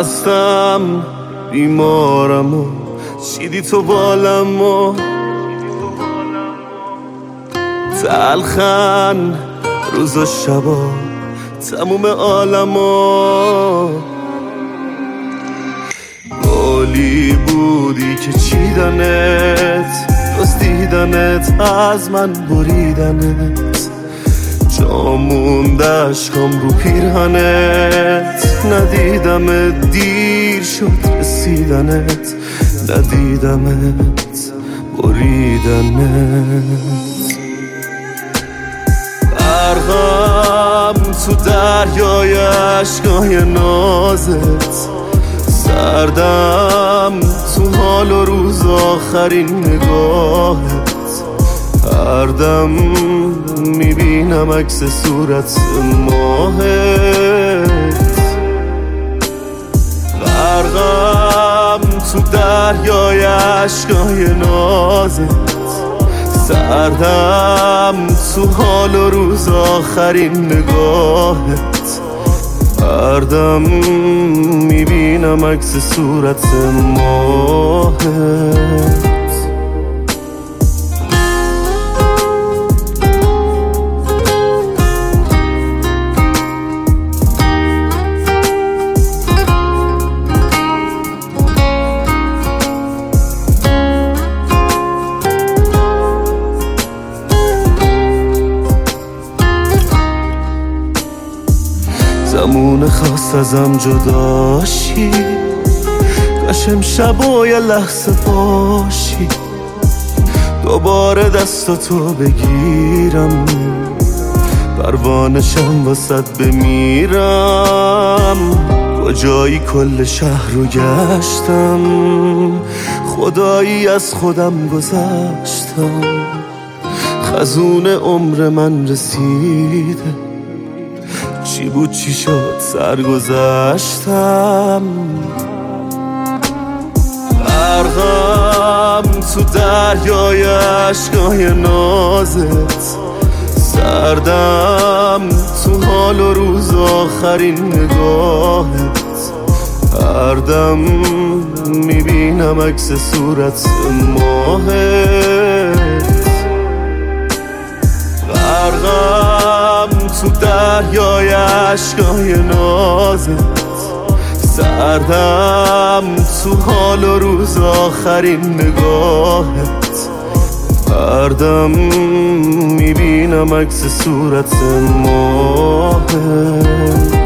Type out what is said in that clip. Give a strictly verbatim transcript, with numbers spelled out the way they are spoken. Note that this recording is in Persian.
خستم بیمارم و چیدی تو بالم و تلخن روز و شبا تموم عالم و گلی بودی که چیدنت دزدیدنت از من بریدنت جا موند اشکام رو پیرهنت ندیدم دیر شد رسیدنت ندیدمت بریدنت غرقم تو دریای اشکای نازت سردم تو حال و روز آخرین نگاهت هر دم میبینم عکس صورت ماهت غرقم تو دریای اشکای نازت سردم تو حال و روز آخرین نگاهت هر دم میبینم عکس صورت ماهت زمان خواست ازم جداشی کاش امشب و یه لحظه باشی دوباره دستاتو بگیرم پروانشم واسد بمیرم کجایی کل شهر رو گشتم خدایی از خودم گذشتم خزون عمر من رسیده چی بود چی شد سرگذشتم غرقم تو دریای اشکای نازت سردم تو حال و روز آخرین نگاهت هر دم میبینم عکس صورت ماهت غرقم تو دریای اشکای نازت سردم تو حال و روز آخرین نگاهت هر دم میبینم عکس صورت ماهت